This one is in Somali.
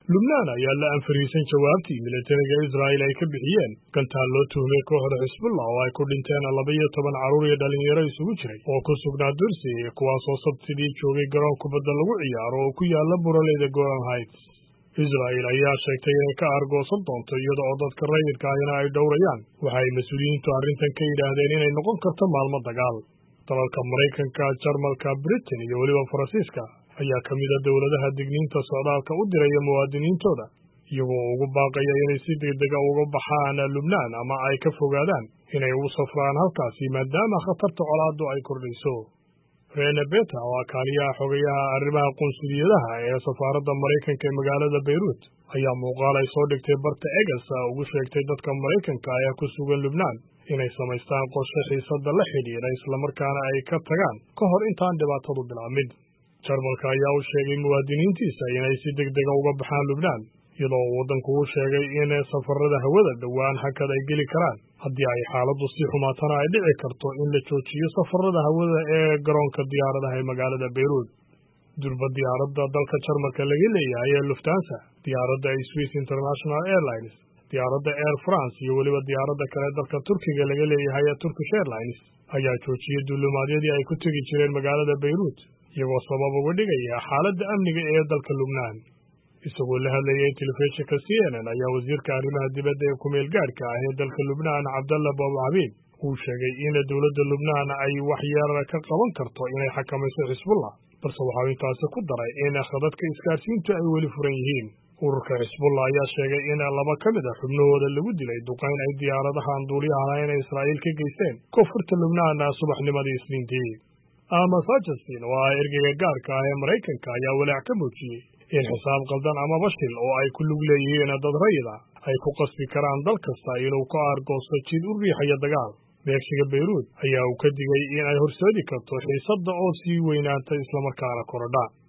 Lubnaan ayaa la anfariisan jawaabtii militariga Israa'iil ay ka bixiyeen gantaal loo tuhmay kooxda Xisbullah oo ay ku dhinteen 12 carruur iyo dhalinyaro isugu jiray oo ku sugnaa Dursi kuwaasoo Sabtidii joogay garoon kubadda lagu ciyaaro oo ku yaala buraleyda Golan Heights. Israa'iil ayaa sheegtay inay ka argoosan doonto iyada oo dadka rayidka ahina ay dhowrayaan. Waxay mas'uuliyiintu arrintan ka yidhaahdeen inay noqon karto maalmo dagaal. Dalalka Maraykanka, Jarmalka, Britain iyo weliba Faransiiska ayaa ka mid ah dowladaha digniinta socdaalka u diraya muwaadiniintooda iyagoo ugu baaqaya inay si degdeg ah uga baxaan Lubnaan ama ay ka fogaadaan inay u safraan halkaasi maadaama khatarta colaaddu ay kordhayso. Rene Beta oo kaaliyaha xogayaha arrimaha qunsuliyadaha ee safaaradda Maraykanka ee magaalada Beirut ayaa muuqaal ay soo dhigtay barta X ugu sheegtay dadka Maraykanka ee ku sugan Lubnaan inay samaystaan qorshe xiisadda la xidhiidha islamarkaana ay ka tagaan ka hor intaan dhibaatadu bilaabmin. Jarmalka ayaa u sheegay muwaadiniintiisa inay si degdeg ah uga baxaan Lubnaan iyadoo waddanku uu sheegay in safarrada hawada dhowaan hakad ay geli karaan haddii ay xaaladdu sii xumaatana ay dhici karto in la joojiyo safarrada hawada ee garoonka diyaaradaha ee magaalada Beirut. Durba diyaaradda dalka Jarmalka laga leeyahay ee Lufthansa, diyaaradda Swiss International Airlines, diyaaradda Air France iyo weliba diyaaradda kale dalka Turkiga laga leeyahay ee Turkish Airlines ayaa joojiyay duulimaadyadii ay ku tegi jireen magaalada Beirut iyagoo sabab uga dhigaya xaaladda amniga ee dalka Lubnaan. Isagoo la hadlayay telefishinka CNN ayaa wasiirka arrimaha dibadda ee ku-meel gaadhka ah ee dalka Lubnaan Cabdallah Abu Habiib uu sheegay in dowladda Lubnaan ay waxyar ka qaban karto inay xakamayso Xisbullah, balse waxa uu intaasi ku daray in khadadka isgaarsiintu ay weli furan yihiin. Ururka Xisbullah ayaa sheegay in 2 ka mid ah xubnahooda lagu dilay duqayn ay diyaaradaha aan duuliyaha lahayn ee Israa'iil ka geysteen koonfurta Lubnaan subaxnimadii Isniintii. Ahmed Fajastin oo ah ergeyga gaarka ah ee Maraykanka ayaa walaac ka muujiyey in xisaab qaldan ama bashil oo ay ku lug leeyihiin dad rayid ah ay ku qasbi karaan dal kasta inuu ka argoosto jid u riixaya dagaal. Beegsiga Beirut ayaa uu ka digay in ay horseedi karto xiisadda oo sii weynaata islamarkaana korodha.